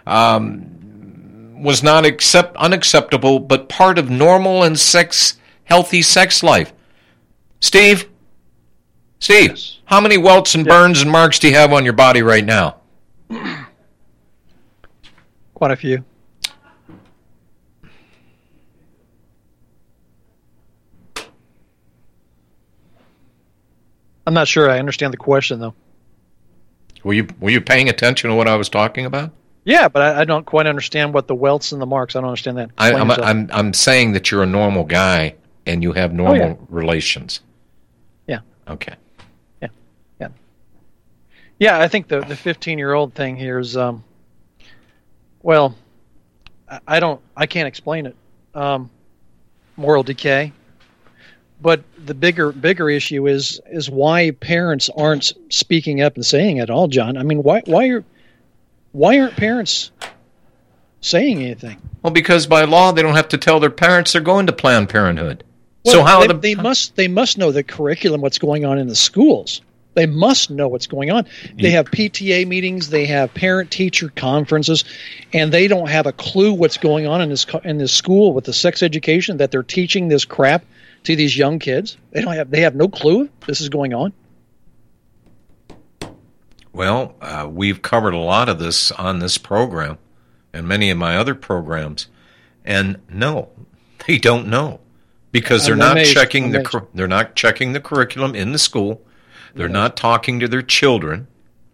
was not unacceptable, but part of normal and healthy sex life. Steve, yes. How many welts and burns and marks do you have on your body right now? Quite a few. I'm not sure I understand the question, though. Were you paying attention to what I was talking about? Yeah, but I don't quite understand what the welts and the marks. I don't understand that. I'm saying that you're a normal guy and you have normal relations. Yeah. Okay. Yeah. I think the 15-year-old thing here is, well, I can't explain it. Moral decay. But the bigger issue is why parents aren't speaking up and saying it all, John. I mean, why aren't parents saying anything? Well, because by law they don't have to tell their parents they're going to Planned Parenthood. Well, so how they must know the curriculum, what's going on in the schools. They must know what's going on. They have PTA meetings, they have parent-teacher conferences, and they don't have a clue what's going on in this school with the sex education that they're teaching this crap to these young kids. They have no clue this is going on. Well, we've covered a lot of this on this program and many of my other programs, and no, they don't know because they're not checking the curriculum in the school. They're not talking to their children,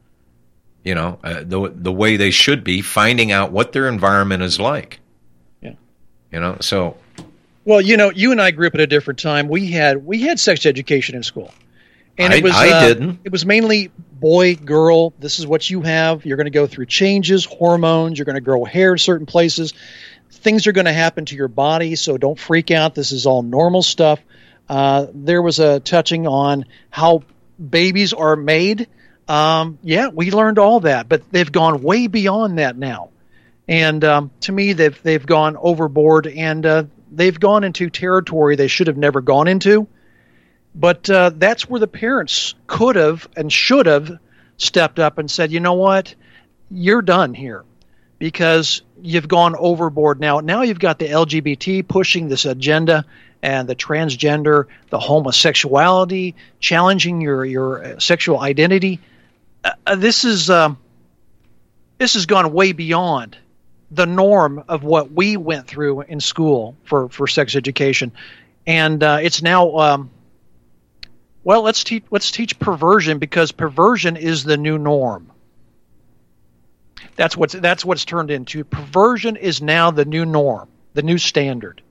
the way they should be, finding out what their environment is like. Yeah. So. Well, you and I grew up at a different time. We had sex education in school, and I didn't. It was mainly boy, girl. This is what you have. You're going to go through changes, hormones. You're going to grow hair in certain places. Things are going to happen to your body, so don't freak out. This is all normal stuff. There was a touching on how babies are made. We learned all that, but they've gone way beyond that now. And to me, they've gone overboard, and they've gone into territory they should have never gone into. But that's where the parents could have and should have stepped up and said, you know what, you're done here because you've gone overboard. Now you've got the LGBT pushing this agenda and the transgender, the homosexuality, challenging your sexual identity. This has gone way beyond the norm of what we went through in school for sex education, and it's now let's teach perversion because perversion is the new norm. That's what's turned into. Perversion is now the new norm, the new standard.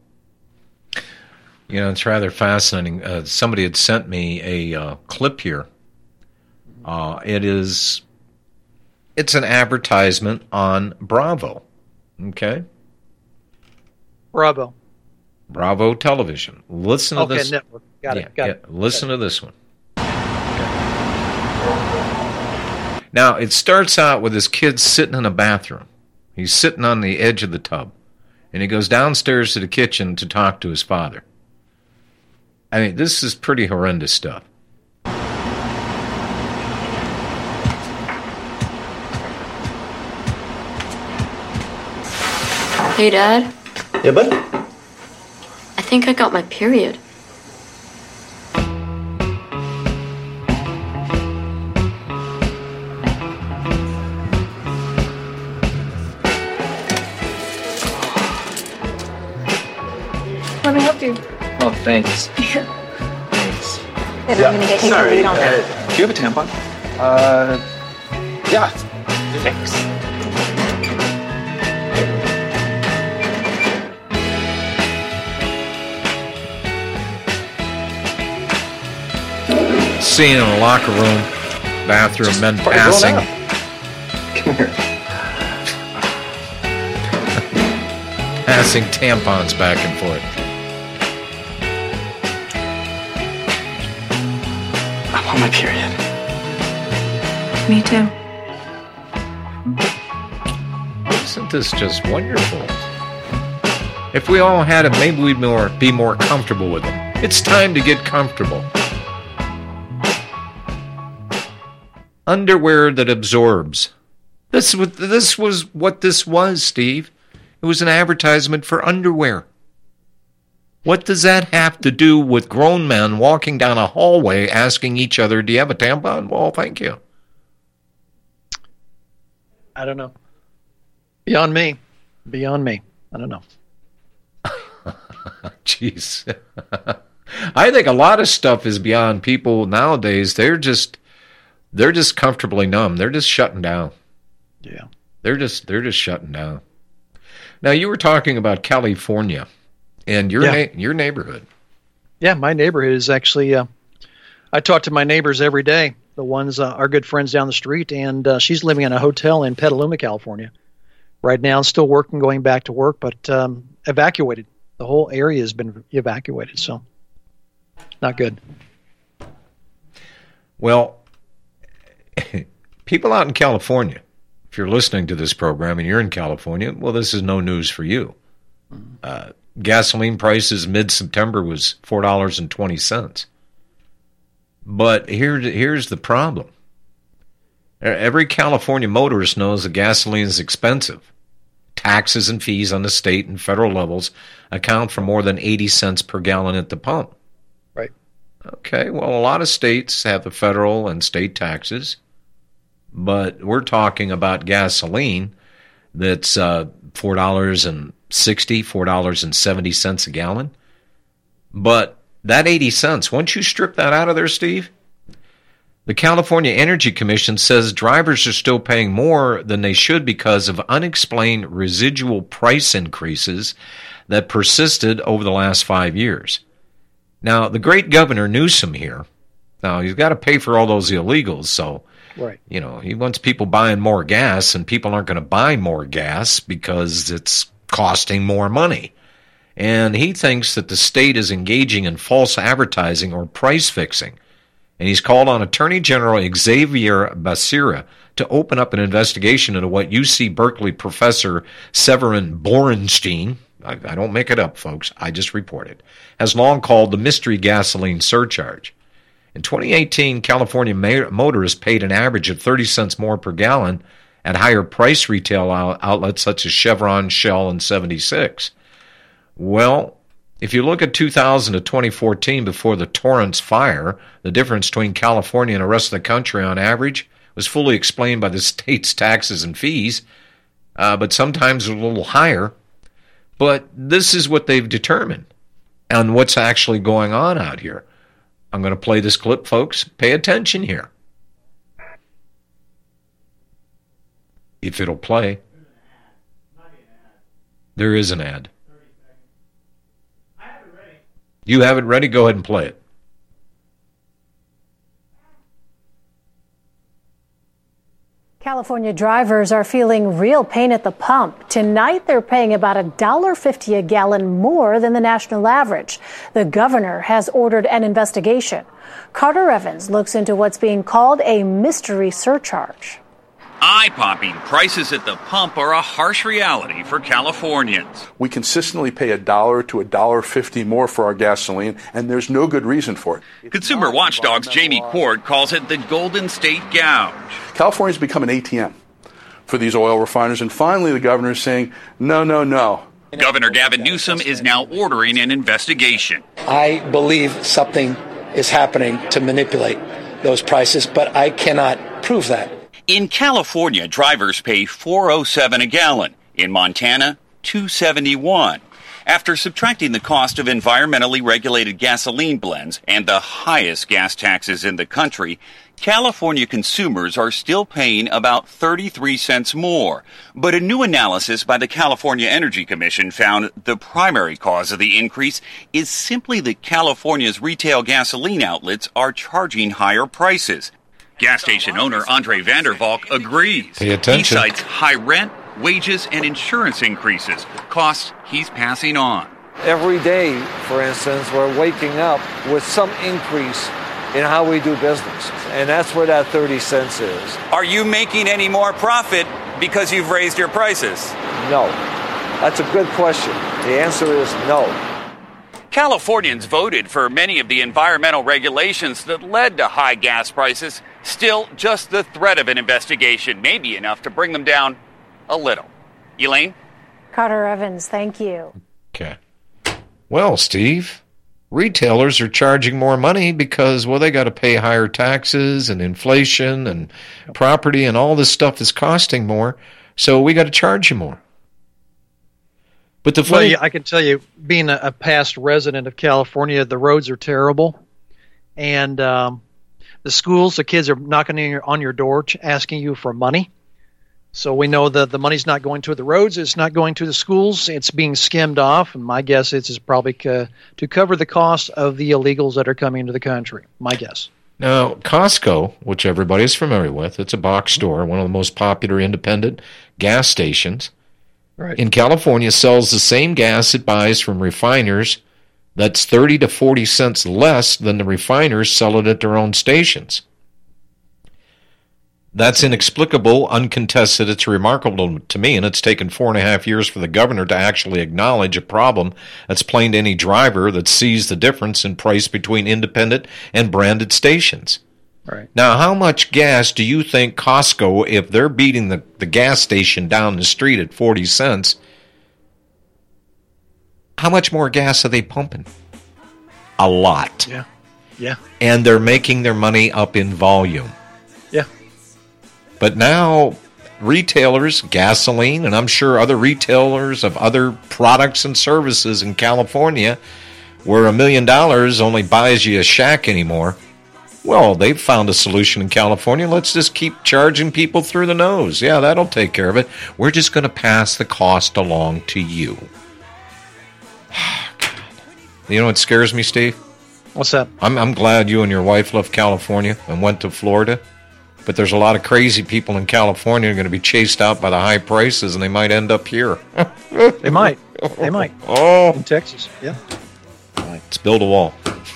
It's rather fascinating. Somebody had sent me a clip here. It's an advertisement on Bravo. Okay. Bravo Television. Listen to this. Okay, network. Got it. Listen to this one. Now, it starts out with this kid sitting in a bathroom. He's sitting on the edge of the tub. And he goes downstairs to the kitchen to talk to his father. I mean, this is pretty horrendous stuff. Hey, Dad. Yeah, bud? I think I got my period. Let me help you. Oh, thanks. Thanks. I'm gonna get you. Sorry. We don't know. Do you have a tampon? Yeah. Thanks. Scene in a locker room, bathroom, men passing. Come here. Passing tampons back and forth. I'm on my period. Me too. Isn't this just wonderful? If we all had it, maybe we'd be more comfortable with them. It's time to get comfortable. Underwear that absorbs. This was what this was, Steve. It was an advertisement for underwear. What does that have to do with grown men walking down a hallway asking each other, do you have a tampon? Well, thank you. I don't know. Beyond me. I don't know. Jeez. I think a lot of stuff is beyond people nowadays. They're just comfortably numb. They're just shutting down. Yeah. They're just shutting down. Now, you were talking about California and your neighborhood. Yeah, my neighborhood is actually, I talk to my neighbors every day, the ones, our good friends down the street, and she's living in a hotel in Petaluma, California. Right now, still working, going back to work, but evacuated. The whole area has been evacuated, so not good. Well, people out in California, if you're listening to this program and you're in California, well, this is no news for you. Gasoline prices mid-September was $4.20. But here's the problem. Every California motorist knows that gasoline is expensive. Taxes and fees on the state and federal levels account for more than 80 cents per gallon at the pump. Right. Okay, well, a lot of states have the federal and state taxes, but we're talking about gasoline that's $4.60, $4.70 a gallon. But that 80 cents, once you strip that out of there, Steve, the California Energy Commission says drivers are still paying more than they should because of unexplained residual price increases that persisted over the last 5 years. Now, the great Governor Newsom here, now he's got to pay for all those illegals, so right. You know, he wants people buying more gas, and people aren't going to buy more gas because it's costing more money. And he thinks that the state is engaging in false advertising or price fixing. And he's called on Attorney General Xavier Becerra to open up an investigation into what UC Berkeley professor Severin Borenstein, I don't make it up, folks, I just report it, has long called the mystery gasoline surcharge. In 2018, California motorists paid an average of 30 cents more per gallon at higher price retail outlets such as Chevron, Shell, and 76. Well, if you look at 2000 to 2014 before the Torrance fire, the difference between California and the rest of the country on average was fully explained by the state's taxes and fees, but sometimes a little higher. But this is what they've determined and what's actually going on out here. I'm going to play this clip, folks. Pay attention here. If it'll play. There is an ad. You have it ready? Go ahead and play it. California drivers are feeling real pain at the pump. Tonight, they're paying about $1.50 a gallon more than the national average. The governor has ordered an investigation. Carter Evans looks into what's being called a mystery surcharge. eye-popping prices at the pump are a harsh reality for Californians. We consistently pay $1 to $1.50 more for our gasoline, and there's no good reason for it. Consumer watchdog's Jamie Cord calls it the Golden State Gouge. California's become an ATM for these oil refiners, and finally the governor is saying, no, no, no. Governor Gavin Newsom is now ordering an investigation. I believe something is happening to manipulate those prices, but I cannot prove that. In California, drivers pay $4.07 a gallon. In Montana, $2.71. After subtracting the cost of environmentally regulated gasoline blends and the highest gas taxes in the country, California consumers are still paying about 33 cents more. But a new analysis by the California Energy Commission found the primary cause of the increase is simply that California's retail gasoline outlets are charging higher prices. Gas station owner Andre Vandervalk agrees. Pay attention. He cites high rent, wages, and insurance increases, costs he's passing on. Every day, for instance, we're waking up with some increase in how we do business. And that's where that 30 cents is. Are you making any more profit because you've raised your prices? No. That's a good question. The answer is no. Californians voted for many of the environmental regulations that led to high gas prices. Still, just the threat of an investigation may be enough to bring them down a little. Elaine? Carter Evans, thank you. Okay. Well, Steve, retailers are charging more money because, well, they got to pay higher taxes and inflation and property and all this stuff is costing more, so we got to charge you more. But I can tell you, being a past resident of California, the roads are terrible, and the schools, the kids are knocking on your door asking you for money. So we know that the money's not going to the roads, it's not going to the schools, it's being skimmed off, and my guess is probably to cover the cost of the illegals that are coming into the country, my guess. Now, Costco, which everybody's familiar with, it's a box store, one of the most popular independent gas stations, in California sells the same gas it buys from refiners that's 30 to 40 cents less than the refiners sell it at their own stations. That's inexplicable, uncontested. It's remarkable to me, and it's taken 4.5 years for the governor to actually acknowledge a problem that's plain to any driver that sees the difference in price between independent and branded stations. Right. Now, how much gas do you think Costco, if they're beating the gas station down the street at 40 cents, how much more gas are they pumping? A lot. Yeah. And they're making their money up in volume. Yeah. But now retailers, gasoline, and I'm sure other retailers of other products and services in California, where $1 million only buys you a shack anymore, well, they've found a solution in California. Let's just keep charging people through the nose. Yeah, that'll take care of it. We're just going to pass the cost along to you. You know what scares me, Steve? What's that? I'm glad you and your wife left California and went to Florida. But there's a lot of crazy people in California who are going to be chased out by the high prices, and they might end up here. They might. They might. Oh. In Texas, yeah. Let's build a wall.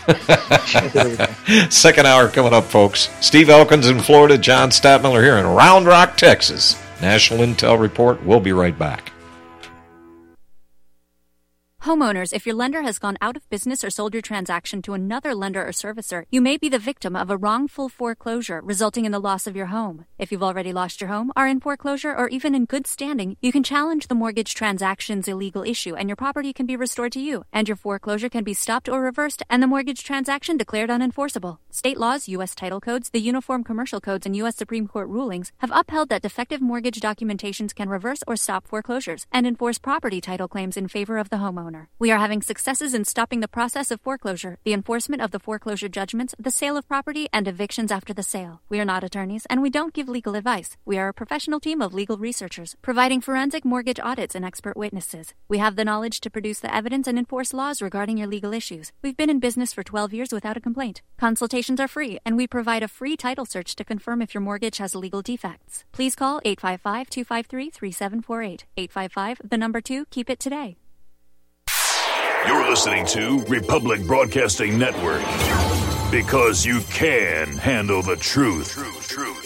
Second hour coming up, folks. Steve Elkins in Florida, John Statmiller here in Round Rock, Texas. National Intel Report. We'll be right back. Homeowners, if your lender has gone out of business or sold your transaction to another lender or servicer, you may be the victim of a wrongful foreclosure, resulting in the loss of your home. If you've already lost your home, are in foreclosure, or even in good standing, you can challenge the mortgage transaction's illegal issue, and your property can be restored to you, and your foreclosure can be stopped or reversed, and the mortgage transaction declared unenforceable. State laws, U.S. title codes, the Uniform Commercial Codes, and U.S. Supreme Court rulings have upheld that defective mortgage documentations can reverse or stop foreclosures and enforce property title claims in favor of the homeowner. We are having successes in stopping the process of foreclosure, the enforcement of the foreclosure judgments, the sale of property, and evictions after the sale. We are not attorneys, and we don't give legal advice. We are a professional team of legal researchers, providing forensic mortgage audits and expert witnesses. We have the knowledge to produce the evidence and enforce laws regarding your legal issues. We've been in business for 12 years without a complaint. Consultations are free, and we provide a free title search to confirm if your mortgage has legal defects. Please call 855-253-3748. 855, 2, keep it today. You're listening to Republic Broadcasting Network, because you can handle the truth.